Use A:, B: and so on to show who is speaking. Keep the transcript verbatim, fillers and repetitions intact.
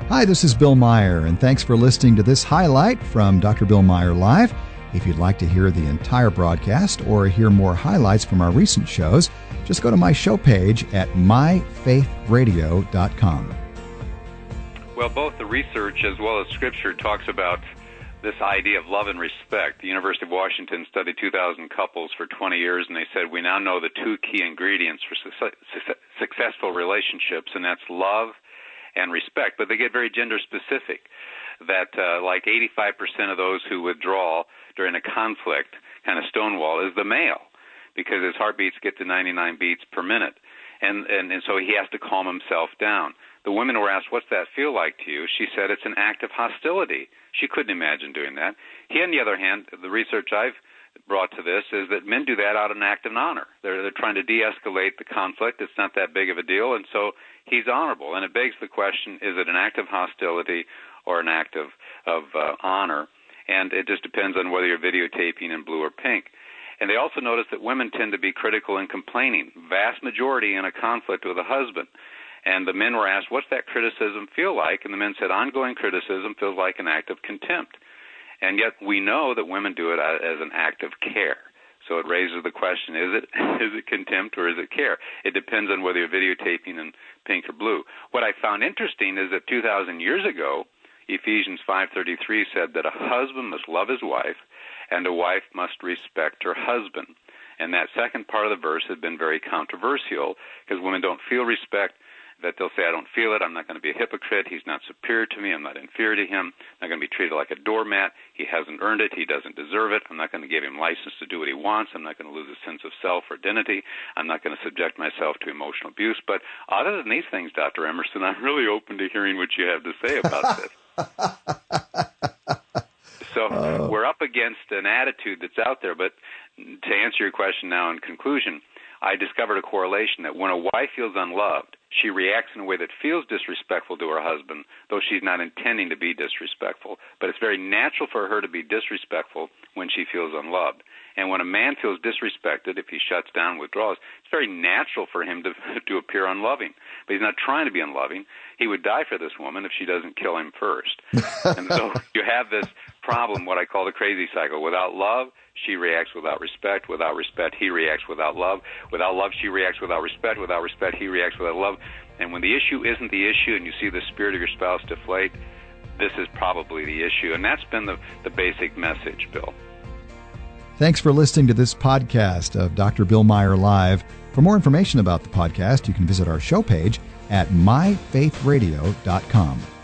A: Hi, this is Bill Meyer, and thanks for listening to this highlight from Doctor Bill Meyer Live. If you'd like to hear the entire broadcast or hear more highlights from our recent shows, just go to my show page at my faith radio dot com.
B: Well, both the research as well as Scripture talks about this idea of love and respect. The University of Washington studied two thousand couples for twenty years, and they said we now know the two key ingredients for su- su- successful relationships, and that's love and respect. But they get very gender specific, that uh, like eighty-five percent of those who withdraw during a conflict, kind of stonewall, is the male, because his heartbeats get to ninety-nine beats per minute. And, and, and so he has to calm himself down. The women were asked, what's that feel like to you? She said it's an act of hostility. She couldn't imagine doing that. He, on the other hand, the research I've brought to this is that men do that out of an act of honor. They're, they're trying to de-escalate the conflict. It's not that big of a deal, and so he's honorable. And it begs the question, is it an act of hostility or an act of, of uh, honor? And it just depends on whether you're videotaping in blue or pink. And they also noticed that women tend to be critical and complaining, vast majority in a conflict with a husband. And the men were asked, what's that criticism feel like? And the men said, ongoing criticism feels like an act of contempt. And yet we know that women do it as an act of care. So it raises the question, is it is it contempt or is it care? It depends on whether you're videotaping in pink or blue. What I found interesting is that two thousand years ago, Ephesians five thirty-three said that a husband must love his wife and a wife must respect her husband. And that second part of the verse has been very controversial because women don't feel respect, that they'll say, I don't feel it, I'm not going to be a hypocrite, he's not superior to me, I'm not inferior to him, I'm not going to be treated like a doormat, he hasn't earned it, he doesn't deserve it, I'm not going to give him license to do what he wants, I'm not going to lose a sense of self or identity, I'm not going to subject myself to emotional abuse. But other than these things, Doctor Emerson, I'm really open to hearing what you have to say about this. So oh. We're up against an attitude that's out there, but to answer your question now in conclusion, I discovered a correlation that when a wife feels unloved, she reacts in a way that feels disrespectful to her husband, though she's not intending to be disrespectful. But it's very natural for her to be disrespectful when she feels unloved. And when a man feels disrespected, if he shuts down, withdraws, it's very natural for him to, to appear unloving. But he's not trying to be unloving. He would die for this woman if she doesn't kill him first. And so you have this problem, what I call the crazy cycle. Without love, she reacts without respect. Without respect, he reacts without love. Without love, she reacts without respect. Without respect, he reacts without love. And when the issue isn't the issue and you see the spirit of your spouse deflate, this is probably the issue. And that's been the, the basic message, Bill.
A: Thanks for listening to this podcast of Doctor Bill Meyer Live. For more information about the podcast, you can visit our show page at my faith radio dot com.